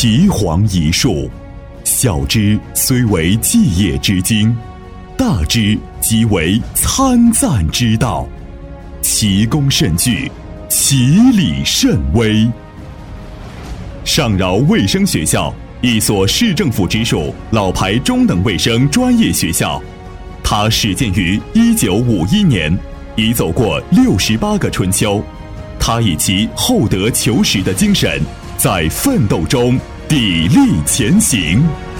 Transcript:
岐黄一树，小之虽为继业之经，大之即为参赞之道。其功甚巨，其理甚微。上饶卫生学校，一所市政府直属老牌中等卫生专业学校，它始建于1951年，已走过68个春秋。它以其厚德求实的精神，在奋斗中砥砺前行。